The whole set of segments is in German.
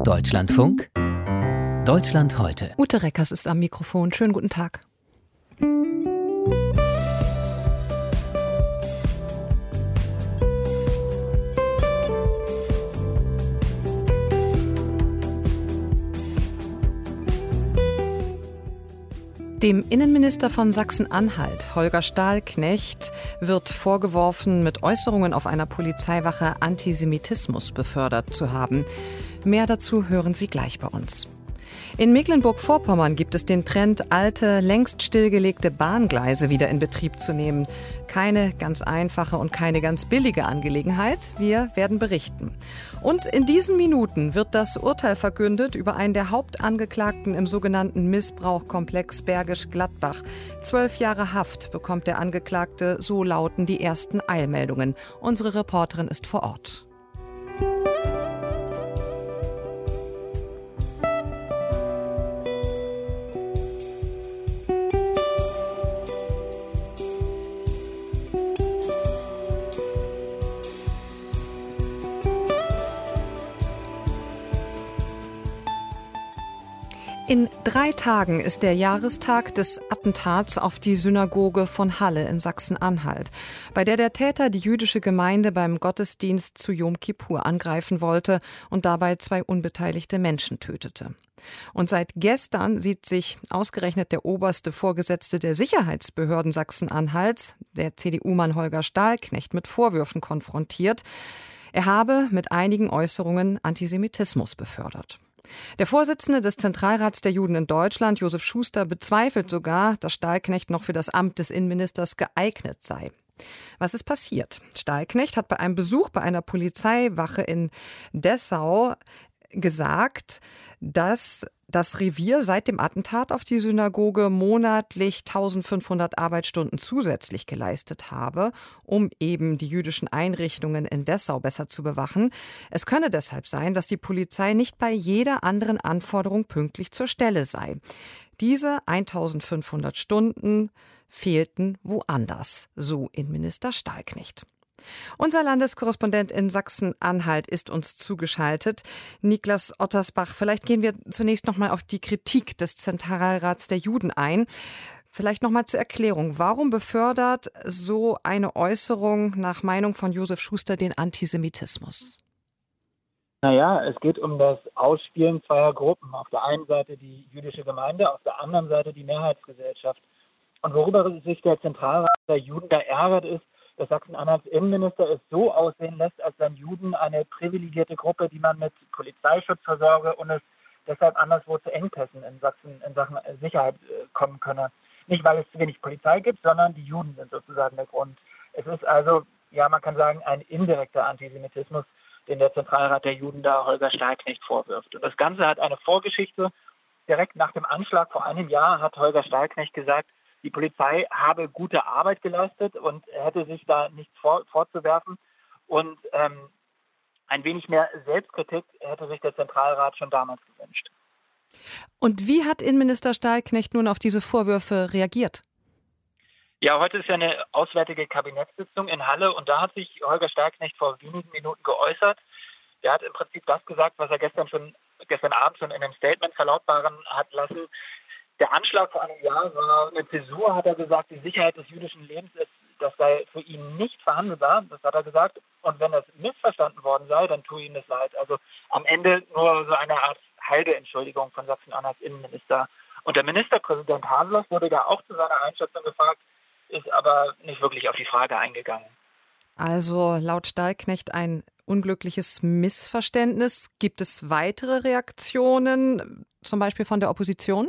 Deutschlandfunk, Deutschland heute. Ute Reckers ist am Mikrofon. Schönen guten Tag. Dem Innenminister von Sachsen-Anhalt, Holger Stahlknecht, wird vorgeworfen, mit Äußerungen auf einer Polizeiwache Antisemitismus befördert zu haben. Mehr dazu hören Sie gleich bei uns. In Mecklenburg-Vorpommern gibt es den Trend, alte, längst stillgelegte Bahngleise wieder in Betrieb zu nehmen. Keine ganz einfache und keine ganz billige Angelegenheit. Wir werden berichten. Und in diesen Minuten wird das Urteil verkündet über einen der Hauptangeklagten im sogenannten Missbrauchkomplex Bergisch Gladbach. 12 Jahre Haft bekommt der Angeklagte, so lauten die ersten Eilmeldungen. Unsere Reporterin ist vor Ort. In 3 Tagen ist der Jahrestag des Attentats auf die Synagoge von Halle in Sachsen-Anhalt, bei der Täter die jüdische Gemeinde beim Gottesdienst zu Jom Kippur angreifen wollte und dabei 2 unbeteiligte Menschen tötete. Und seit gestern sieht sich ausgerechnet der oberste Vorgesetzte der Sicherheitsbehörden Sachsen-Anhalts, der CDU-Mann Holger Stahlknecht, mit Vorwürfen konfrontiert. Er habe mit einigen Äußerungen Antisemitismus befördert. Der Vorsitzende des Zentralrats der Juden in Deutschland, Josef Schuster, bezweifelt sogar, dass Stahlknecht noch für das Amt des Innenministers geeignet sei. Was ist passiert? Stahlknecht hat bei einem Besuch bei einer Polizeiwache in Dessau gesagt, dass das Revier seit dem Attentat auf die Synagoge monatlich 1500 Arbeitsstunden zusätzlich geleistet habe, um eben die jüdischen Einrichtungen in Dessau besser zu bewachen. Es könne deshalb sein, dass die Polizei nicht bei jeder anderen Anforderung pünktlich zur Stelle sei. Diese 1500 Stunden fehlten woanders, so Innenminister Stahlknecht. Unser Landeskorrespondent in Sachsen-Anhalt ist uns zugeschaltet. Niklas Ottersbach, vielleicht gehen wir zunächst noch mal auf die Kritik des Zentralrats der Juden ein. Vielleicht noch mal zur Erklärung. Warum befördert so eine Äußerung nach Meinung von Josef Schuster den Antisemitismus? Naja, es geht um das Ausspielen zweier Gruppen. Auf der einen Seite die jüdische Gemeinde, auf der anderen Seite die Mehrheitsgesellschaft. Und worüber sich der Zentralrat der Juden da ärgert, ist, dass Sachsen-Anhalts Innenminister es so aussehen lässt, als seien Juden eine privilegierte Gruppe, die man mit Polizeischutz versorge und es deshalb anderswo zu Engpässen in Sachsen in Sachen Sicherheit kommen könne. Nicht, weil es zu wenig Polizei gibt, sondern die Juden sind sozusagen der Grund. Es ist also, ja, man kann sagen, ein indirekter Antisemitismus, den der Zentralrat der Juden da Holger Stahlknecht vorwirft. Und das Ganze hat eine Vorgeschichte. Direkt nach dem Anschlag vor einem Jahr hat Holger Stahlknecht gesagt, die Polizei habe gute Arbeit geleistet und hätte sich da nichts vorzuwerfen. Und ein wenig mehr Selbstkritik hätte sich der Zentralrat schon damals gewünscht. Und wie hat Innenminister Stahlknecht nun auf diese Vorwürfe reagiert? Ja, heute ist ja eine auswärtige Kabinettssitzung in Halle und da hat sich Holger Stahlknecht vor wenigen Minuten geäußert. Er hat im Prinzip das gesagt, was er gestern Abend schon in einem Statement verlautbaren hat lassen. Der Anschlag vor einem Jahr war eine Zäsur, hat er gesagt. Die Sicherheit des jüdischen Lebens das sei für ihn nicht verhandelbar. Das hat er gesagt. Und wenn das missverstanden worden sei, dann tue ihm das leid. Also am Ende nur so eine Art halbe Entschuldigung von Sachsen-Anhalts Innenminister. Und der Ministerpräsident Haseloff wurde da auch zu seiner Einschätzung gefragt, ist aber nicht wirklich auf die Frage eingegangen. Also laut Stahlknecht ein unglückliches Missverständnis. Gibt es weitere Reaktionen, zum Beispiel von der Opposition?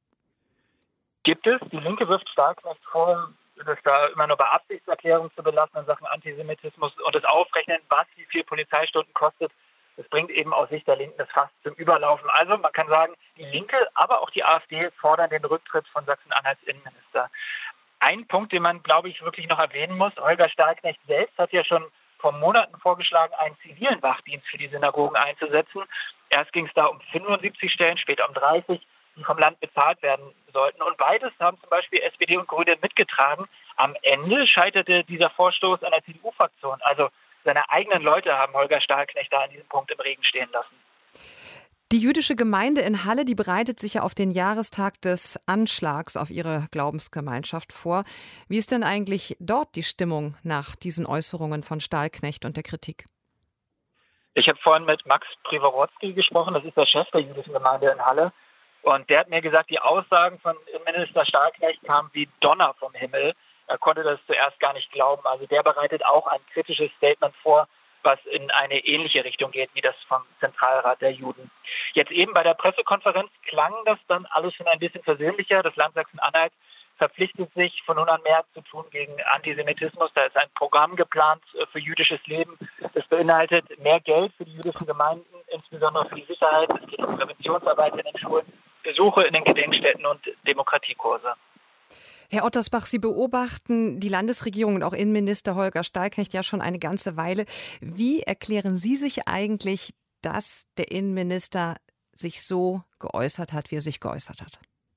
Gibt es. Die Linke wirft Stahlknecht vor, das da immer nur bei Absichtserklärung zu belassen in Sachen Antisemitismus und das Aufrechnen, was wie viel Polizeistunden kostet. Das bringt eben aus Sicht der Linken das Fass zum Überlaufen. Also man kann sagen, die Linke, aber auch die AfD fordern den Rücktritt von Sachsen-Anhalts Innenminister. Ein Punkt, den man, glaube ich, wirklich noch erwähnen muss, Holger Stahlknecht selbst hat ja schon vor Monaten vorgeschlagen, einen zivilen Wachdienst für die Synagogen einzusetzen. Erst ging es da um 75 Stellen, später um 30. Die vom Land bezahlt werden sollten. Und beides haben zum Beispiel SPD und Grüne mitgetragen. Am Ende scheiterte dieser Vorstoß an der CDU-Fraktion. Also seine eigenen Leute haben Holger Stahlknecht da an diesem Punkt im Regen stehen lassen. Die jüdische Gemeinde in Halle, die bereitet sich ja auf den Jahrestag des Anschlags auf ihre Glaubensgemeinschaft vor. Wie ist denn eigentlich dort die Stimmung nach diesen Äußerungen von Stahlknecht und der Kritik? Ich habe vorhin mit Max Privorotsky gesprochen, das ist der Chef der jüdischen Gemeinde in Halle. Und der hat mir gesagt, die Aussagen von Innenminister Stahlknecht kamen wie Donner vom Himmel. Er konnte das zuerst gar nicht glauben. Also der bereitet auch ein kritisches Statement vor, was in eine ähnliche Richtung geht wie das vom Zentralrat der Juden. Jetzt eben bei der Pressekonferenz klang das dann alles schon ein bisschen versöhnlicher. Das Land Sachsen-Anhalt verpflichtet sich, von nun an mehr zu tun gegen Antisemitismus. Da ist ein Programm geplant für jüdisches Leben. Das beinhaltet mehr Geld für die jüdischen Gemeinden, insbesondere für die Sicherheit. Es geht um Präventionsarbeit in den Schulen, Besuche in den Gedenkstätten und Demokratiekurse. Herr Ottersbach, Sie beobachten die Landesregierung und auch Innenminister Holger Stahlknecht ja schon eine ganze Weile. Wie erklären Sie sich eigentlich, dass der Innenminister sich so geäußert hat, wie er sich geäußert hat?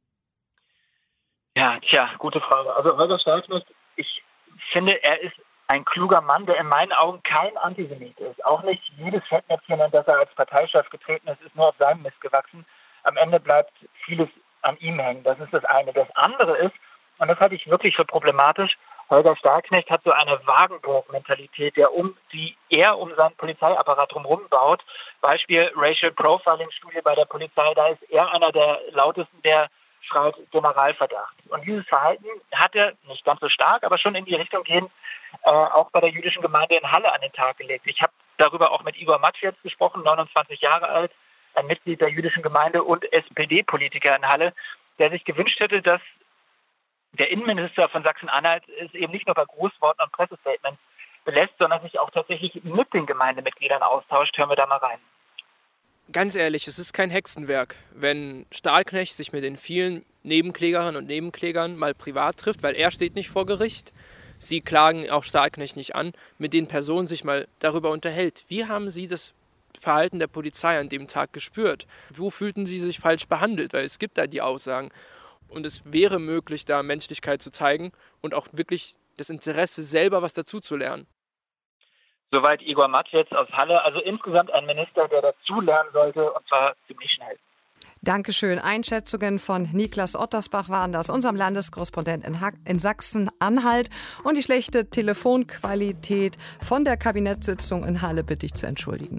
Ja, gute Frage. Also Holger Stahlknecht, ich finde, er ist ein kluger Mann, der in meinen Augen kein Antisemit ist. Auch nicht jedes Fettnäpfchen, in das er als Parteichef getreten ist nur auf seinem Mist gewachsen. Am Ende bleibt vieles an ihm hängen. Das ist das eine. Das andere ist, und das halte ich wirklich für problematisch, Holger Stahlknecht hat so eine Wagenburg-Mentalität, die er um seinen Polizeiapparat drumherum baut. Beispiel Racial Profiling-Studie bei der Polizei, da ist er einer der lautesten, der schreit Generalverdacht. Und dieses Verhalten hat er nicht ganz so stark, aber schon in die Richtung gehend auch bei der jüdischen Gemeinde in Halle an den Tag gelegt. Ich habe darüber auch mit Igor Matschwitz gesprochen, 29 Jahre alt, ein Mitglied der jüdischen Gemeinde und SPD-Politiker in Halle, der sich gewünscht hätte, dass der Innenminister von Sachsen-Anhalt es eben nicht nur bei Grußworten und Pressestatements belässt, sondern sich auch tatsächlich mit den Gemeindemitgliedern austauscht. Hören wir da mal rein. Ganz ehrlich, es ist kein Hexenwerk, wenn Stahlknecht sich mit den vielen Nebenklägerinnen und Nebenklägern mal privat trifft, weil er steht nicht vor Gericht. Sie klagen auch Stahlknecht nicht an, mit den Personen sich mal darüber unterhält. Wie haben Sie das Verhalten der Polizei an dem Tag gespürt? Wo fühlten Sie sich falsch behandelt? Weil es gibt da die Aussagen. Und es wäre möglich, da Menschlichkeit zu zeigen und auch wirklich das Interesse, selber was dazu zu lernen. Soweit Igor Matschwitz aus Halle. Also insgesamt ein Minister, der dazu lernen sollte, und zwar ziemlich schnell. Dankeschön. Einschätzungen von Niklas Ottersbach waren das, unserem Landeskorrespondent in Sachsen-Anhalt. Und die schlechte Telefonqualität von der Kabinettssitzung in Halle bitte ich zu entschuldigen.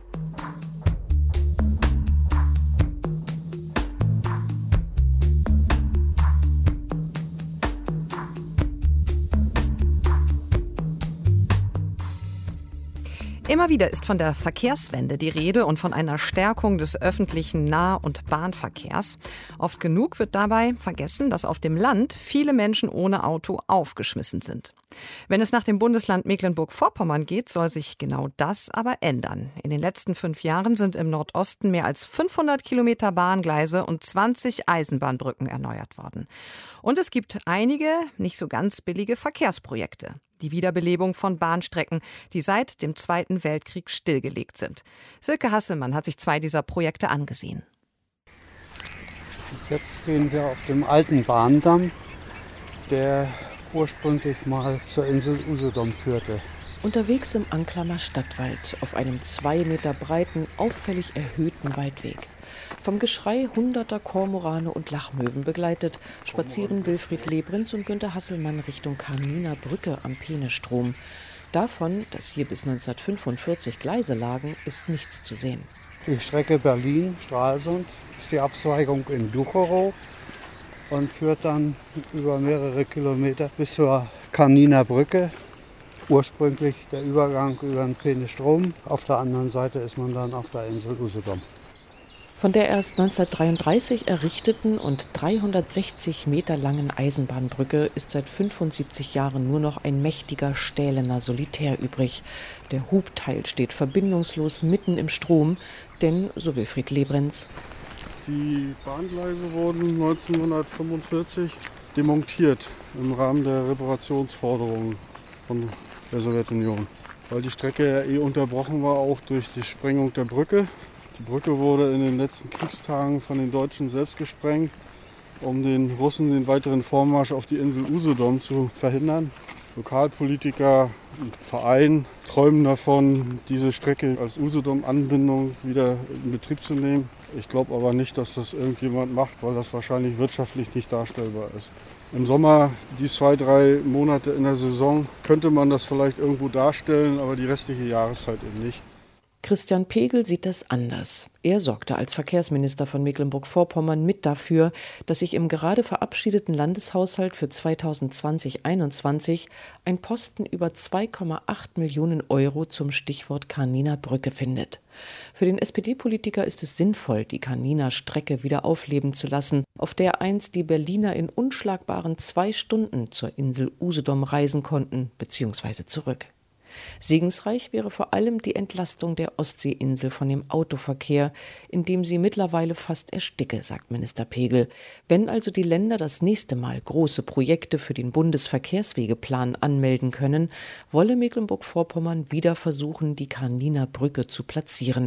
Immer wieder ist von der Verkehrswende die Rede und von einer Stärkung des öffentlichen Nah- und Bahnverkehrs. Oft genug wird dabei vergessen, dass auf dem Land viele Menschen ohne Auto aufgeschmissen sind. Wenn es nach dem Bundesland Mecklenburg-Vorpommern geht, soll sich genau das aber ändern. In den letzten 5 Jahren sind im Nordosten mehr als 500 Kilometer Bahngleise und 20 Eisenbahnbrücken erneuert worden. Und es gibt einige nicht so ganz billige Verkehrsprojekte. Die Wiederbelebung von Bahnstrecken, die seit dem Zweiten Weltkrieg stillgelegt sind. Silke Hasselmann hat sich 2 dieser Projekte angesehen. Jetzt stehen wir auf dem alten Bahndamm, der ursprünglich mal zur Insel Usedom führte. Unterwegs im Anklammer Stadtwald, auf einem 2 Meter breiten, auffällig erhöhten Waldweg. Vom Geschrei hunderter Kormorane und Lachmöwen begleitet, spazieren Wilfried Lebrenz und Günter Hasselmann Richtung Carminer Brücke am Peenestrom. Davon, dass hier bis 1945 Gleise lagen, ist nichts zu sehen. Die Strecke Berlin-Stralsund ist die Abzweigung in Ducherow und führt dann über mehrere Kilometer bis zur Carminer Brücke. Ursprünglich der Übergang über den Peenestrom. Auf der anderen Seite ist man dann auf der Insel Usedom. Von der erst 1933 errichteten und 360 Meter langen Eisenbahnbrücke ist seit 75 Jahren nur noch ein mächtiger stählener Solitär übrig. Der Hubteil steht verbindungslos mitten im Strom, denn, so Wilfried Lebrenz, die Bahngleise wurden 1945 demontiert im Rahmen der Reparationsforderungen von der Sowjetunion, weil die Strecke ja unterbrochen war, auch durch die Sprengung der Brücke. Die Brücke wurde in den letzten Kriegstagen von den Deutschen selbst gesprengt, um den Russen den weiteren Vormarsch auf die Insel Usedom zu verhindern. Lokalpolitiker und Verein träumen davon, diese Strecke als Usedom-Anbindung wieder in Betrieb zu nehmen. Ich glaube aber nicht, dass das irgendjemand macht, weil das wahrscheinlich wirtschaftlich nicht darstellbar ist. Im Sommer, die 2-3 Monate in der Saison, könnte man das vielleicht irgendwo darstellen, aber die restliche Jahreszeit eben nicht. Christian Pegel sieht das anders. Er sorgte als Verkehrsminister von Mecklenburg-Vorpommern mit dafür, dass sich im gerade verabschiedeten Landeshaushalt für 2020-21 ein Posten über 2,8 Millionen Euro zum Stichwort Caniner Brücke findet. Für den SPD-Politiker ist es sinnvoll, die Caniner Strecke wieder aufleben zu lassen, auf der einst die Berliner in unschlagbaren 2 Stunden zur Insel Usedom reisen konnten bzw. zurück. Segensreich wäre vor allem die Entlastung der Ostseeinsel von dem Autoverkehr, in dem sie mittlerweile fast ersticke, sagt Minister Pegel. Wenn also die Länder das nächste Mal große Projekte für den Bundesverkehrswegeplan anmelden können, wolle Mecklenburg-Vorpommern wieder versuchen, die Caniner Brücke zu platzieren.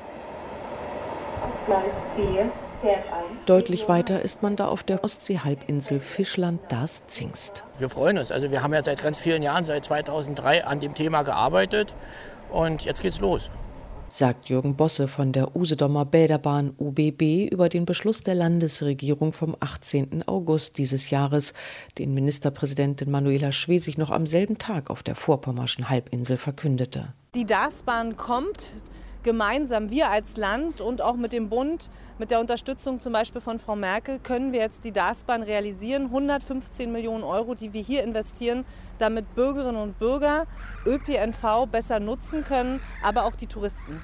Deutlich weiter ist man da auf der Ostseehalbinsel Fischland-Darß-Zingst. Wir freuen uns. Also wir haben ja seit ganz vielen Jahren, seit 2003, an dem Thema gearbeitet und jetzt geht's los. Sagt Jürgen Bosse von der Usedomer Bäderbahn UBB über den Beschluss der Landesregierung vom 18. August dieses Jahres, den Ministerpräsidentin Manuela Schwesig noch am selben Tag auf der vorpommerschen Halbinsel verkündete. Die Darßbahn kommt. Gemeinsam, wir als Land und auch mit dem Bund, mit der Unterstützung zum Beispiel von Frau Merkel, können wir jetzt die Darßbahn realisieren. 115 Millionen Euro, die wir hier investieren, damit Bürgerinnen und Bürger ÖPNV besser nutzen können, aber auch die Touristen.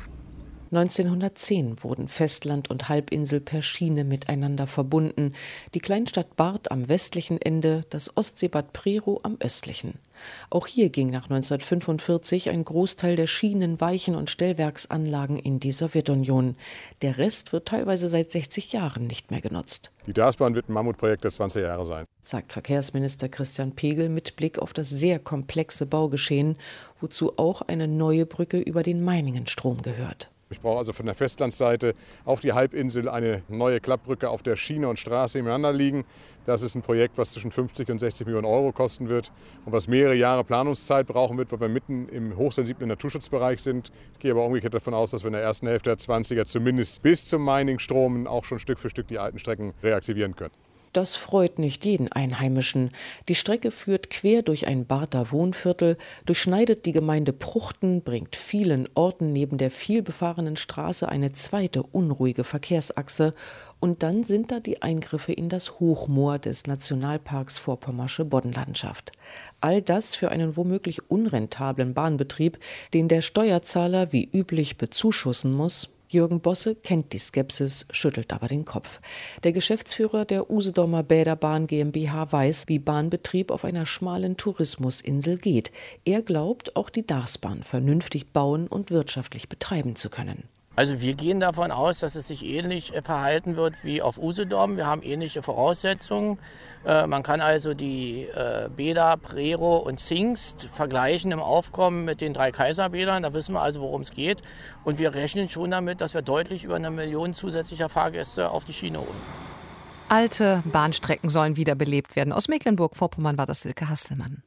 1910 wurden Festland und Halbinsel per Schiene miteinander verbunden. Die Kleinstadt Barth am westlichen Ende, das Ostseebad Prerow am östlichen. Auch hier ging nach 1945 ein Großteil der Schienen-, Weichen- und Stellwerksanlagen in die Sowjetunion. Der Rest wird teilweise seit 60 Jahren nicht mehr genutzt. Die Darßbahn wird ein Mammutprojekt der 20 Jahre sein, sagt Verkehrsminister Christian Pegel mit Blick auf das sehr komplexe Baugeschehen, wozu auch eine neue Brücke über den Meiningenstrom gehört. Ich brauche also von der Festlandseite auf die Halbinsel eine neue Klappbrücke auf der Schiene und Straße nebeneinander liegen. Das ist ein Projekt, was zwischen 50 und 60 Millionen Euro kosten wird und was mehrere Jahre Planungszeit brauchen wird, weil wir mitten im hochsensiblen Naturschutzbereich sind. Ich gehe aber umgekehrt davon aus, dass wir in der ersten Hälfte der 20er zumindest bis zum Meiningstrom auch schon Stück für Stück die alten Strecken reaktivieren können. Das freut nicht jeden Einheimischen. Die Strecke führt quer durch ein Barther Wohnviertel, durchschneidet die Gemeinde Pruchten, bringt vielen Orten neben der vielbefahrenen Straße eine zweite unruhige Verkehrsachse und dann sind da die Eingriffe in das Hochmoor des Nationalparks Vorpommersche Boddenlandschaft. All das für einen womöglich unrentablen Bahnbetrieb, den der Steuerzahler wie üblich bezuschussen muss. Jürgen Bosse kennt die Skepsis, schüttelt aber den Kopf. Der Geschäftsführer der Usedomer Bäderbahn GmbH weiß, wie Bahnbetrieb auf einer schmalen Tourismusinsel geht. Er glaubt, auch die Darßbahn vernünftig bauen und wirtschaftlich betreiben zu können. Also wir gehen davon aus, dass es sich ähnlich verhalten wird wie auf Usedom. Wir haben ähnliche Voraussetzungen. Man kann also die Bäder Prerow und Zingst vergleichen im Aufkommen mit den 3 Kaiserbädern. Da wissen wir also, worum es geht. Und wir rechnen schon damit, dass wir deutlich über 1 Million zusätzlicher Fahrgäste auf die Schiene holen. Alte Bahnstrecken sollen wiederbelebt werden. Aus Mecklenburg-Vorpommern war das Silke Hasselmann.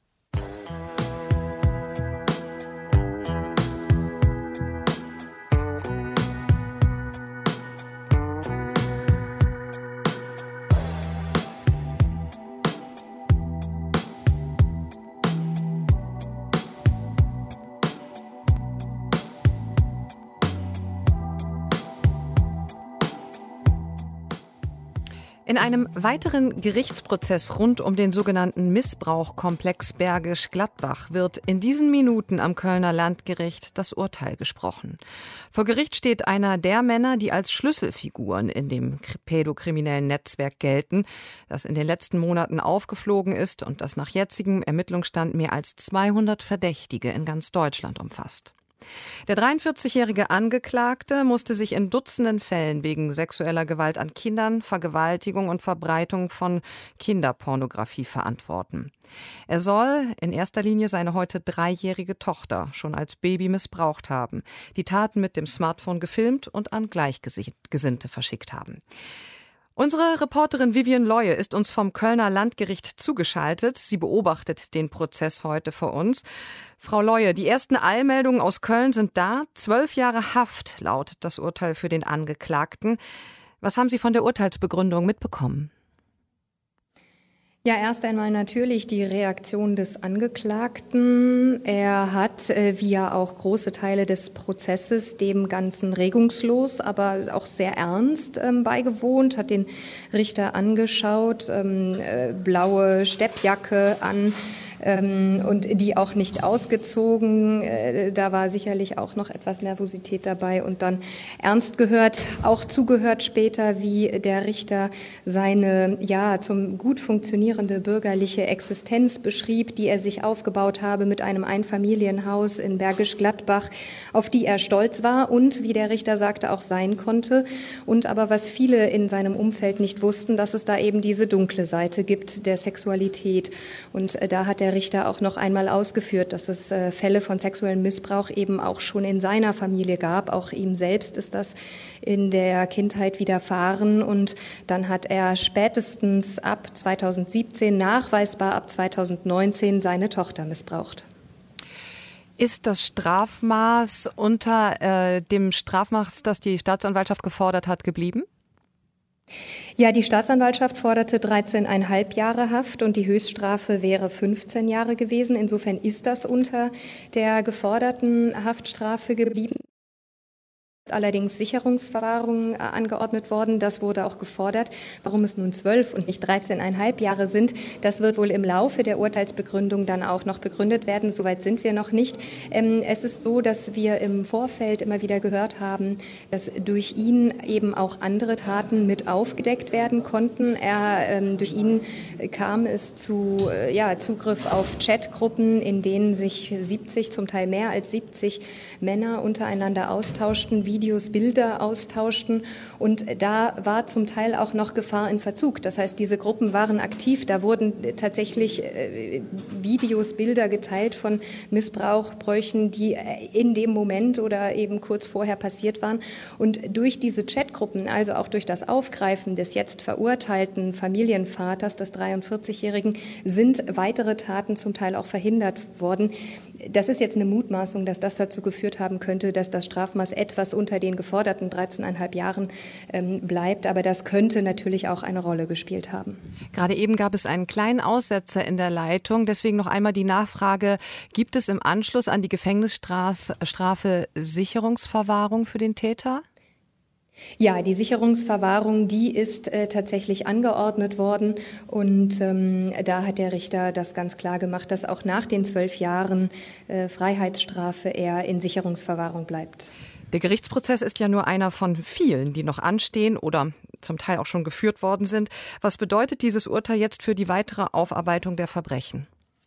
In einem weiteren Gerichtsprozess rund um den sogenannten Missbrauchkomplex Bergisch Gladbach wird in diesen Minuten am Kölner Landgericht das Urteil gesprochen. Vor Gericht steht einer der Männer, die als Schlüsselfiguren in dem pädokriminellen Netzwerk gelten, das in den letzten Monaten aufgeflogen ist und das nach jetzigem Ermittlungsstand mehr als 200 Verdächtige in ganz Deutschland umfasst. Der 43-jährige Angeklagte musste sich in Dutzenden Fällen wegen sexueller Gewalt an Kindern, Vergewaltigung und Verbreitung von Kinderpornografie verantworten. Er soll in erster Linie seine heute 3-jährige Tochter schon als Baby missbraucht haben, die Taten mit dem Smartphone gefilmt und an Gleichgesinnte verschickt haben. Unsere Reporterin Vivian Leue ist uns vom Kölner Landgericht zugeschaltet. Sie beobachtet den Prozess heute für uns. Frau Leue, die ersten Eilmeldungen aus Köln sind da. 12 Jahre Haft lautet das Urteil für den Angeklagten. Was haben Sie von der Urteilsbegründung mitbekommen? Ja, erst einmal natürlich die Reaktion des Angeklagten. Er hat, wie ja auch große Teile des Prozesses, dem Ganzen regungslos, aber auch sehr ernst beigewohnt, hat den Richter angeschaut, blaue Steppjacke an. Und die auch nicht ausgezogen. Da war sicherlich auch noch etwas Nervosität dabei und dann ernst gehört, auch zugehört später, wie der Richter seine zum gut funktionierende bürgerliche Existenz beschrieb, die er sich aufgebaut habe mit einem Einfamilienhaus in Bergisch Gladbach, auf die er stolz war und, wie der Richter sagte, auch sein konnte. Und aber was viele in seinem Umfeld nicht wussten, dass es da eben diese dunkle Seite gibt der Sexualität. Und da hat der Richter auch noch einmal ausgeführt, dass es Fälle von sexuellem Missbrauch eben auch schon in seiner Familie gab. Auch ihm selbst ist das in der Kindheit widerfahren. Und dann hat er spätestens ab 2017, nachweisbar ab 2019, seine Tochter missbraucht. Ist das Strafmaß unter dem Strafmaß, das die Staatsanwaltschaft gefordert hat, geblieben? Ja, die Staatsanwaltschaft forderte 13,5 Jahre Haft und die Höchststrafe wäre 15 Jahre gewesen. Insofern ist das unter der geforderten Haftstrafe geblieben. Allerdings Sicherungsverwahrung angeordnet worden. Das wurde auch gefordert. Warum es nun 12 und nicht 13,5 Jahre sind, das wird wohl im Laufe der Urteilsbegründung dann auch noch begründet werden. Soweit sind wir noch nicht. Es ist so, dass wir im Vorfeld immer wieder gehört haben, dass durch ihn eben auch andere Taten mit aufgedeckt werden konnten. Durch ihn kam es zu Zugriff auf Chatgruppen, in denen sich 70, zum Teil mehr als 70 Männer untereinander austauschten, Videos, Bilder austauschten und da war zum Teil auch noch Gefahr in Verzug. Das heißt, diese Gruppen waren aktiv, da wurden tatsächlich Videos, Bilder geteilt von Missbrauchbräuchen, die in dem Moment oder eben kurz vorher passiert waren. Und durch diese Chatgruppen, also auch durch das Aufgreifen des jetzt verurteilten Familienvaters, des 43-Jährigen, sind weitere Taten zum Teil auch verhindert worden. Das ist jetzt eine Mutmaßung, dass das dazu geführt haben könnte, dass das Strafmaß etwas unter den geforderten 13,5 Jahren bleibt. Aber das könnte natürlich auch eine Rolle gespielt haben. Gerade eben gab es einen kleinen Aussetzer in der Leitung. Deswegen noch einmal die Nachfrage, gibt es im Anschluss an die Gefängnisstrafe Sicherungsverwahrung für den Täter? Ja, die Sicherungsverwahrung, die ist tatsächlich angeordnet worden und da hat der Richter das ganz klar gemacht, dass auch nach den 12 Jahren Freiheitsstrafe er in Sicherungsverwahrung bleibt. Der Gerichtsprozess ist ja nur einer von vielen, die noch anstehen oder zum Teil auch schon geführt worden sind. Was bedeutet dieses Urteil jetzt für die weitere Aufarbeitung der Verbrechen?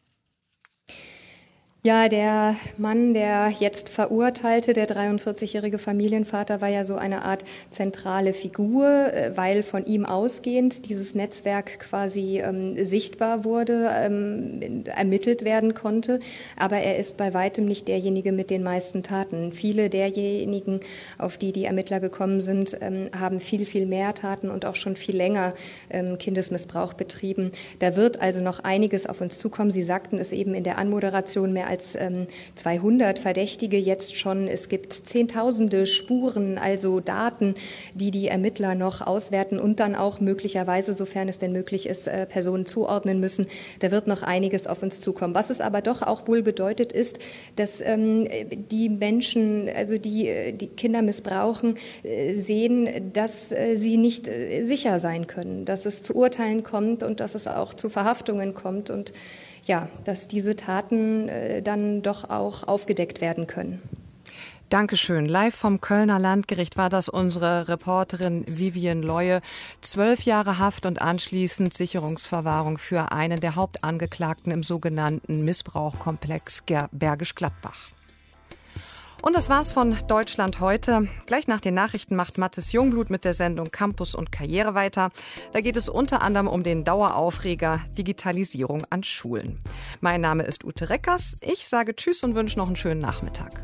Ja, der Mann, der jetzt Verurteilte, der 43-jährige Familienvater, war ja so eine Art zentrale Figur, weil von ihm ausgehend dieses Netzwerk quasi sichtbar wurde, ermittelt werden konnte. Aber er ist bei weitem nicht derjenige mit den meisten Taten. Viele derjenigen, auf die die Ermittler gekommen sind, haben viel, viel mehr Taten und auch schon viel länger Kindesmissbrauch betrieben. Da wird also noch einiges auf uns zukommen. Sie sagten es eben in der Anmoderation, mehr als 200 Verdächtige jetzt schon. Es gibt Zehntausende Spuren, also Daten, die die Ermittler noch auswerten und dann auch möglicherweise, sofern es denn möglich ist, Personen zuordnen müssen. Da wird noch einiges auf uns zukommen. Was es aber doch auch wohl bedeutet, ist, dass die Menschen, also die Kinder missbrauchen, sehen, dass sie nicht sicher sein können, dass es zu Urteilen kommt und dass es auch zu Verhaftungen kommt und ja, dass diese Taten dann doch auch aufgedeckt werden können. Dankeschön. Live vom Kölner Landgericht war das unsere Reporterin Vivian Leue. 12 Jahre Haft und anschließend Sicherungsverwahrung für einen der Hauptangeklagten im sogenannten Missbrauchkomplex Bergisch Gladbach. Und das war's von Deutschland heute. Gleich nach den Nachrichten macht Mathis Jungblut mit der Sendung Campus und Karriere weiter. Da geht es unter anderem um den Daueraufreger Digitalisierung an Schulen. Mein Name ist Ute Reckers. Ich sage Tschüss und wünsche noch einen schönen Nachmittag.